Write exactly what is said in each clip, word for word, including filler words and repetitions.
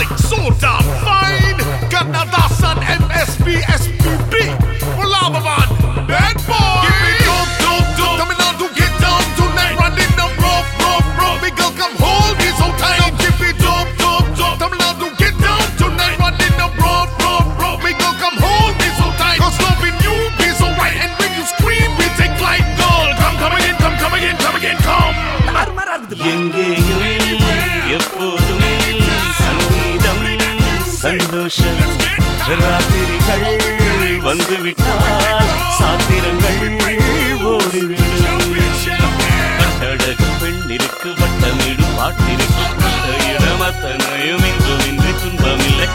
Mike Soda, fine. Kannadasan, M S P, S P B. Mulavaman, bad boy. Give me dope, dope, dope. Coming on to get down tonight. Running the rough, rough, rough. Big girl, come hold me so tight. Now give me dope, dope, dope. Coming on to get down tonight. Running the rough, rough, rough. Big girl, come hold me so tight. Cause loving you be so right. And when you scream, we take flight. Girl, come, come again, come, come again, come again, come. எங்கேயும் எப்போதும் சங்கீதம் சந்தோஷம் ராத்திரிகள் வந்துவிட்டால் சாத்திரங்கள் ஓடிவிடும் கட்டழகு பெண்ணிற்கு வட்டமிடும் பாட்டிற்கு இடம் அத்தனையும் இங்கும் இன்றி துன்பமில்லை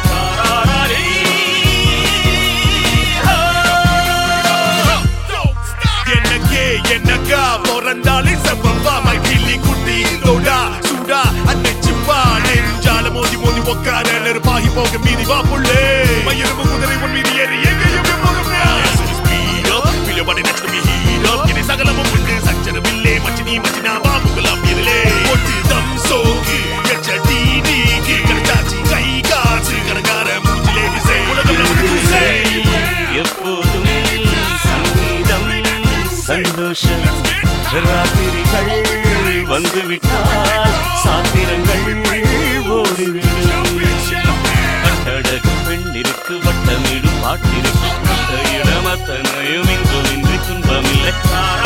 என்னக்கே என்னக்கா பிறந்தாலே செவ்வா மகிழி குட்டி தோடா சூடா அன்னைச்சிப்பா நெஞ்சால மோதி மோதி உக்கார நெருப்பாகி போக மீதி வா புள்ளே மயிரும் குதிரை உன் மீதி ஏறி எங்கேயும் சகலமும் உண்டு சச்சரவில்லை மச்சினி மச்சினா பாபுகளாம் இருளே ஒட்டு தம் சோக்கு கச்சடி நீக்கி கடைச்சாச்சி கை காசு கடகார மூச்சிலே விசை உலகம் எப்போதும் சங்கீதம் சந்தோஷம் ராத்திரிகள் வந்துவிட்டால் சாத்திரங்கள் ஓடிவிடும் கட்டழகு பெண்ணிற்கு வட்டமிடும் பாட்டிற்கு இடம் அத்தனையும் இங்கும் இன்றி துன்பமில்லை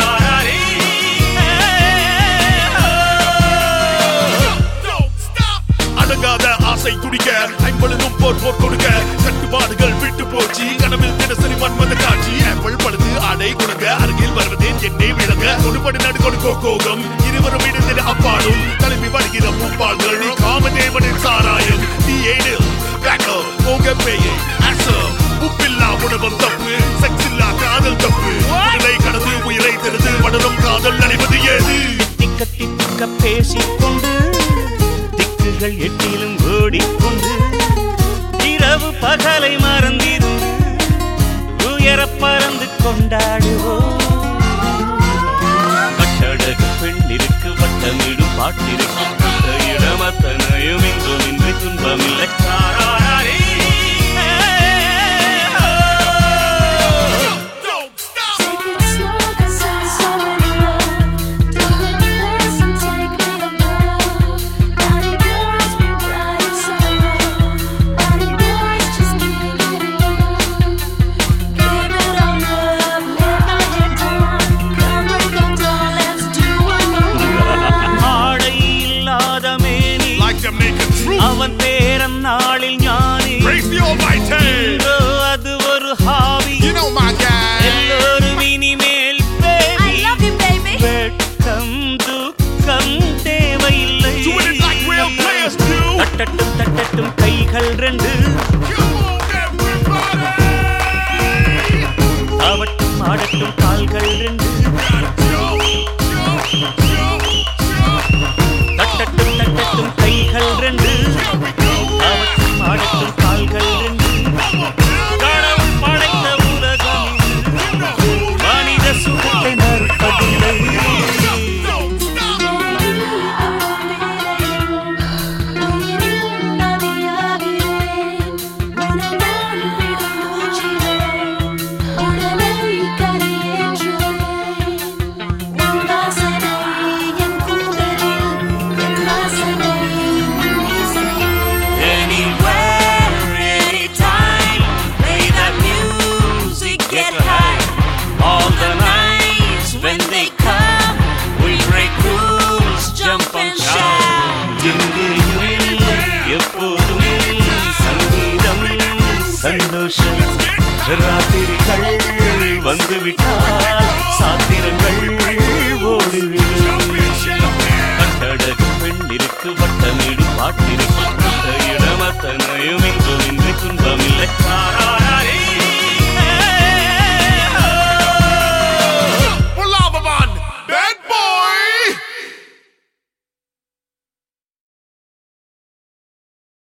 அடங்காத ஆசை துடிக்க ஐம்பழுதும் போர் போர் கொடுக்க கட்டுப்பாடுகள் விட்டு போச்சு கனவில் தினசரி மன்மத காட்சி ஆப்பிள் பழுது ஆடை கொடுக்க அருகில் வருவதேன் என்னை விளங்க கொடுபடி நடு கொடுக்கோ கோகம் இருவரும் இணைந்த அப்பாடும் கிளம்பி வருகிற பூப்பாள்கள் காமதேவனின் சாராயம் தீயேனில் பேக்கோ போக பேயை ஆசம் உப்பில்லா உணவம் தப்பு செக்ஸ் இல்லா காதல் தப்பு உடலை கடந்து உயிரை தெரிந்து வளரும் காதல் நடைவது ஏது திக்க திக்க பேசிக்கொண்டு திக்குகள் எட்டிலும் ஓடிக்கொண்டு இரவு பகலை மறந்திருந்து உயர பறந்து கொண்டாடுவோம் கட்டழகு பெண்ணிற்கு வட்டமிடும் பாட்டிற்கு இடம் அத்தனையும் இங்கும் இன்றி துன்பமில்லை அவன் பேரன் நாளில் ஞானி அது ஒரு ஹாபி எல்லோரும் இனிமேல் வெட்கம் துக்கம் தேவையில்லை தட்டட்டும் தட்டட்டும் கைகள் ரெண்டு ஆவட்டும் ஆடட்டும் கால்கள் ரெண்டு தட்டட்டும் தட்டட்டும் கைகள் ரெண்டு ஆவட்டும் ஆடட்டும் கால்கள் ரெண்டு கடவுள் படைத்த உலகம் மனித சுகத்தை மறுப்பதில்லை எப்போதும் சங்கீதம் சந்தோஷம் ராத்திரிகள் வந்துவிட்டால் சாத்திரங்கள் ஓடிவிடும் கட்டழகு பெண்ணிற்கு வட்டமிடும் பாட்டிற்கு இடம் அத்தனையும் இங்கும்